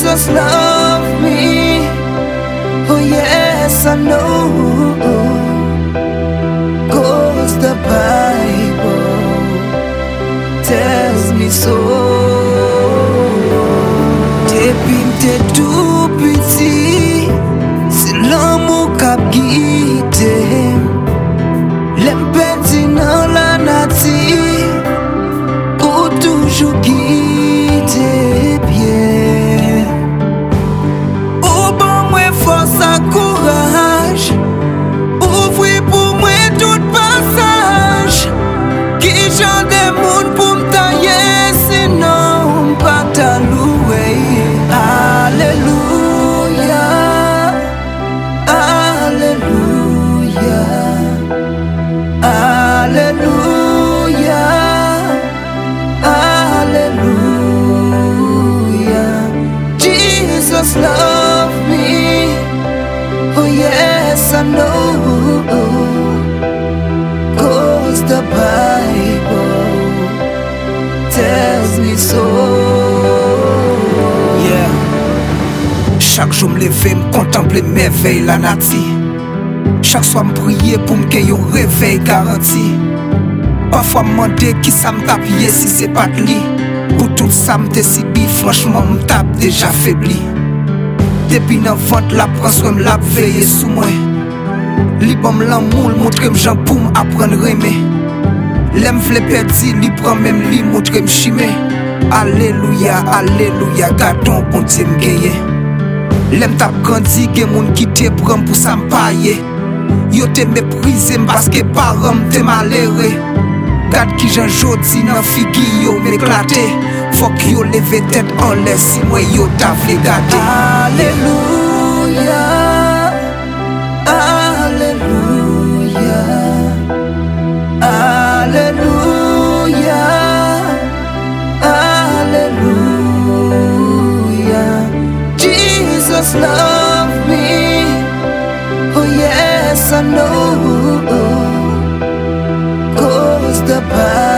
Jesus loved me. Oh yes, I know. 'Cause the Bible tells me so. Depuis m'te tout petit, c'est l'amour qu'a guidé. L'empêche dans la nature, pour toujours guider bien. Au bon moi force à courage, ouvrir pour moi tout passage. Qui j'en des monde pour m'tailler, sinon pas ta louer. Alléluia, Alléluia, Alléluia, Alléluia. Jesus loved me. Oh yes, I know. 'Cause the Bible tells me so. Yeah. Chaque jour me lever, me contempler merveille la nati. Chaque soir me prier pour me gagner un réveil garanti. Parfois me demander qui ça me tape si c'est pas de lit. Pour tout ça me décibi, franchement me tape déjà faibli. Depuis dans vente la presse me la veille sous moi. Li bon l'amour, montre me j'en pour m'apprendre aimer. L'aime vle perdi, li prend même li montre me chimé. Alléluia, alléluia, gardons bon Dieu me gagner. L'aime tap grandi, gen moun qui te prend pour ça m'pailler. Yo te méprisé parce que parents te malheureux. Gade qui j'en jodi nan figi yo m'éclaté. Faut que yo leve tête en l'air si moi yo ta vle gade. Alléluia, Alléluia, Alléluia, Alléluia. Jesus loved me. Oh yes, I know. 'Cause the Bible